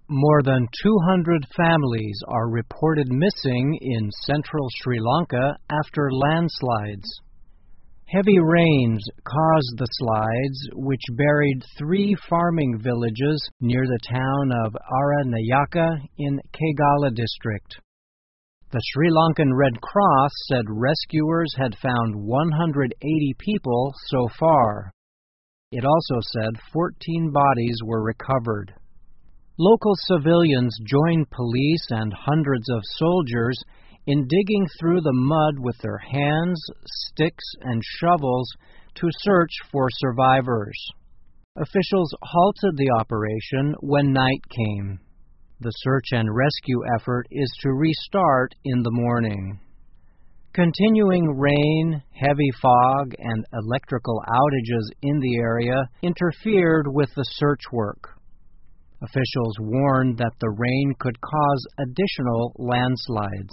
More than 200 families are reported missing in central Sri Lanka after landslides. Heavy rains caused the slides, which buried 3 farming villages near the town of Aranayaka in Kegala district. The Sri Lankan Red Cross said rescuers had found 180 people so far. It also said 14 bodies were recovered. Local civilians joined police and hundreds of soldiers in digging through the mud with their hands, sticks, and shovels to search for survivors. Officials halted the operation when night came. The search and rescue effort is to restart in the morning. Continuing rain, heavy fog, and electrical outages in the area interfered with the search work. Officials warned that the rain could cause additional landslides.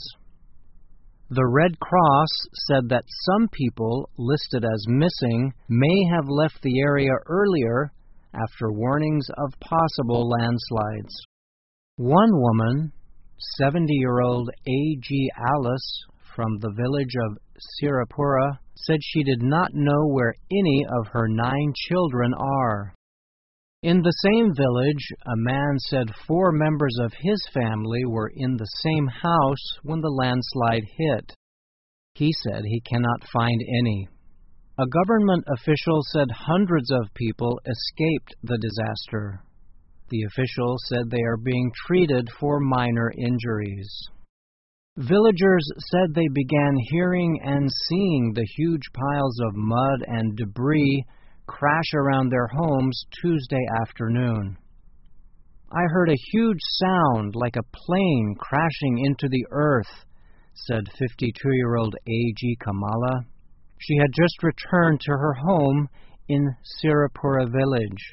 The Red Cross said that some people listed as missing may have left the area earlier after warnings of possible landslides. One woman, 70-year-old A.G. Alice from the village of Sirapura, said she did not know where any of her 9 children are. In the same village, a man said 4 members of his family were in the same house when the landslide hit. He said he cannot find any. A government official said hundreds of people escaped the disaster. The official said they are being treated for minor injuries. Villagers said they began hearing and seeing the huge piles of mud and debris crash around their homes Tuesday afternoon. I heard a huge sound like a plane crashing into the earth, said 52-year-old A.G. Kamala. She had just returned to her home in Sirapura village.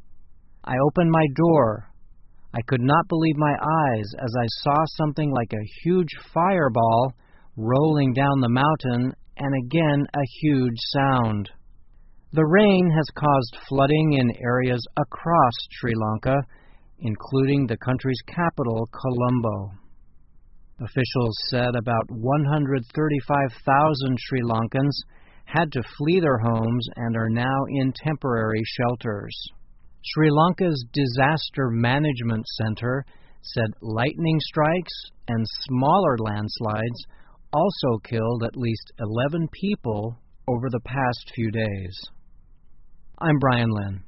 I opened my door. I could not believe my eyes as I saw something like a huge fireball rolling down the mountain and again a huge sound. The rain has caused flooding in areas across Sri Lanka, including the country's capital, Colombo. Officials said about 135,000 Sri Lankans had to flee their homes and are now in temporary shelters. Sri Lanka's Disaster Management Center said lightning strikes and smaller landslides also killed at least 11 people over the past few days. I'm Brian Lynn.